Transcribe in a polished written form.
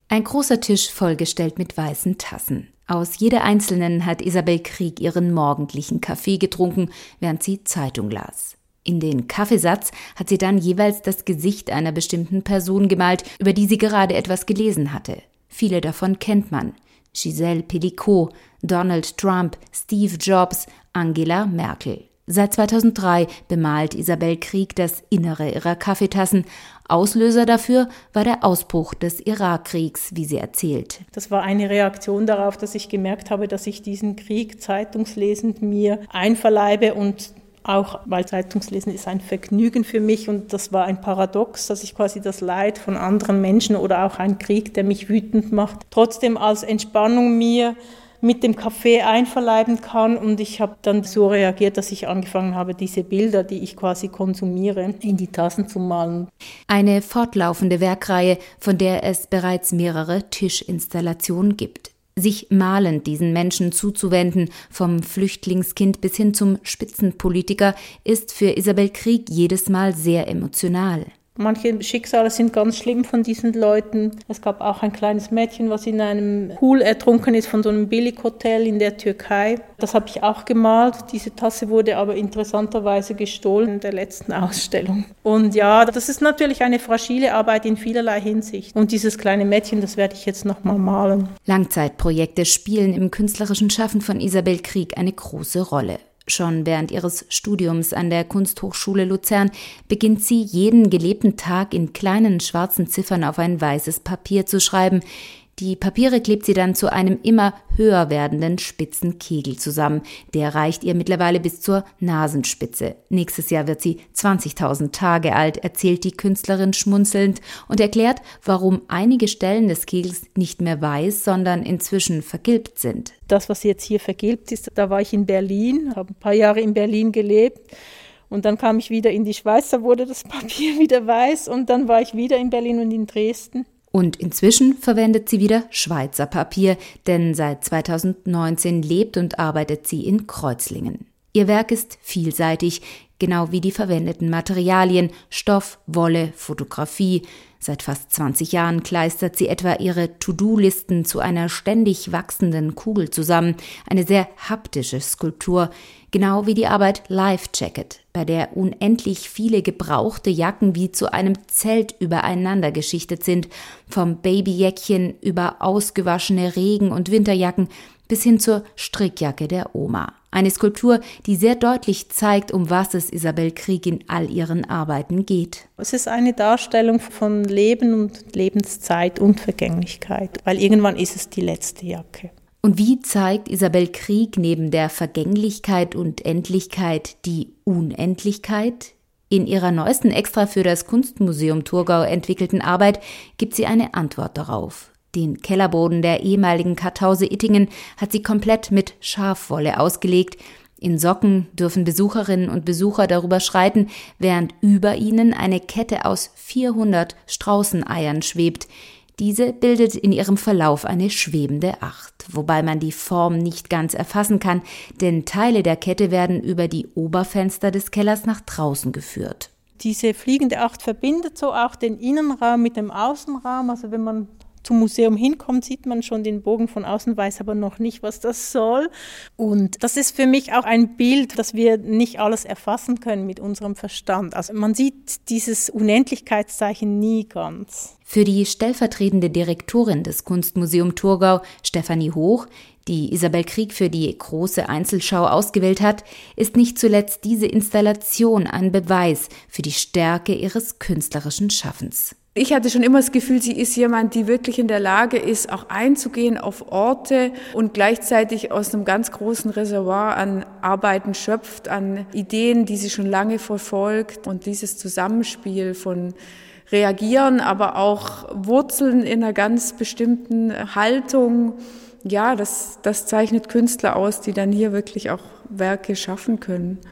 Ein großer Tisch vollgestellt mit weißen Tassen. Aus jeder einzelnen hat Isabel Krieg ihren morgendlichen Kaffee getrunken, während sie Zeitung las. In den Kaffeesatz hat sie dann jeweils das Gesicht einer bestimmten Person gemalt, über die sie gerade etwas gelesen hatte. Viele davon kennt man. Gisèle Pelicot, Donald Trump, Steve Jobs, Angela Merkel. Seit 2003 bemalt Isabel Krieg das Innere ihrer Kaffeetassen. Auslöser dafür war der Ausbruch des Irakkriegs, wie sie erzählt. Das war eine Reaktion darauf, dass ich gemerkt habe, dass ich diesen Krieg zeitungslesend mir einverleibe und auch, weil Zeitungslesen ist ein Vergnügen für mich und das war ein Paradox, dass ich quasi das Leid von anderen Menschen oder auch einen Krieg, der mich wütend macht, trotzdem als Entspannung mir mit dem Kaffee einverleiben kann und ich habe dann so reagiert, dass ich angefangen habe, diese Bilder, die ich quasi konsumiere, in die Tassen zu malen. Eine fortlaufende Werkreihe, von der es bereits mehrere Tischinstallationen gibt. Sich malend diesen Menschen zuzuwenden, vom Flüchtlingskind bis hin zum Spitzenpolitiker, ist für Isabel Krieg jedes Mal sehr emotional. Manche Schicksale sind ganz schlimm von diesen Leuten. Es gab auch ein kleines Mädchen, was in einem Pool ertrunken ist von so einem Billighotel in der Türkei. Das habe ich auch gemalt. Diese Tasse wurde aber interessanterweise gestohlen in der letzten Ausstellung. Und ja, das ist natürlich eine fragile Arbeit in vielerlei Hinsicht. Und dieses kleine Mädchen, das werde ich jetzt nochmal malen. Langzeitprojekte spielen im künstlerischen Schaffen von Isabel Krieg eine große Rolle. Schon während ihres Studiums an der Kunsthochschule Luzern beginnt sie, jeden gelebten Tag in kleinen schwarzen Ziffern auf ein weißes Papier zu schreiben. Die Papiere klebt sie dann zu einem immer höher werdenden spitzen Kegel zusammen. Der reicht ihr mittlerweile bis zur Nasenspitze. Nächstes Jahr wird sie 20.000 Tage alt, erzählt die Künstlerin schmunzelnd und erklärt, warum einige Stellen des Kegels nicht mehr weiß, sondern inzwischen vergilbt sind. Das, was jetzt hier vergilbt ist, da war ich in Berlin, habe ein paar Jahre in Berlin gelebt. Und dann kam ich wieder in die Schweiz, da wurde das Papier wieder weiß und dann war ich wieder in Berlin und in Dresden. Und inzwischen verwendet sie wieder Schweizer Papier, denn seit 2019 lebt und arbeitet sie in Kreuzlingen. Ihr Werk ist vielseitig, genau wie die verwendeten Materialien, Stoff, Wolle, Fotografie. Seit fast 20 Jahren kleistert sie etwa ihre To-Do-Listen zu einer ständig wachsenden Kugel zusammen, eine sehr haptische Skulptur, genau wie die Arbeit Life Jacket, bei der unendlich viele gebrauchte Jacken wie zu einem Zelt übereinander geschichtet sind, vom Babyjäckchen über ausgewaschene Regen- und Winterjacken bis hin zur Strickjacke der Oma. Eine Skulptur, die sehr deutlich zeigt, um was es Isabel Krieg in all ihren Arbeiten geht. Es ist eine Darstellung von Leben und Lebenszeit und Vergänglichkeit, weil irgendwann ist es die letzte Jacke. Und wie zeigt Isabel Krieg neben der Vergänglichkeit und Endlichkeit die Unendlichkeit? In ihrer neuesten extra für das Kunstmuseum Thurgau entwickelten Arbeit gibt sie eine Antwort darauf. Den Kellerboden der ehemaligen Kartause Ittingen hat sie komplett mit Schafwolle ausgelegt. In Socken dürfen Besucherinnen und Besucher darüber schreiten, während über ihnen eine Kette aus 400 Straußeneiern schwebt. Diese bildet in ihrem Verlauf eine schwebende Acht, wobei man die Form nicht ganz erfassen kann, denn Teile der Kette werden über die Oberfenster des Kellers nach draußen geführt. Diese fliegende Acht verbindet so auch den Innenraum mit dem Außenraum, also wenn man zum Museum hinkommt, sieht man schon den Bogen von außen, weiß aber noch nicht, was das soll. Und das ist für mich auch ein Bild, dass wir nicht alles erfassen können mit unserem Verstand. Also man sieht dieses Unendlichkeitszeichen nie ganz. Für die stellvertretende Direktorin des Kunstmuseum Thurgau, Stefanie Hoch, die Isabel Krieg für die große Einzelschau ausgewählt hat, ist nicht zuletzt diese Installation ein Beweis für die Stärke ihres künstlerischen Schaffens. Ich hatte schon immer das Gefühl, sie ist jemand, die wirklich in der Lage ist, auch einzugehen auf Orte und gleichzeitig aus einem ganz großen Reservoir an Arbeiten schöpft, an Ideen, die sie schon lange verfolgt. Und dieses Zusammenspiel von Reagieren, aber auch Wurzeln in einer ganz bestimmten Haltung, ja, das zeichnet Künstler aus, die dann hier wirklich auch Werke schaffen können.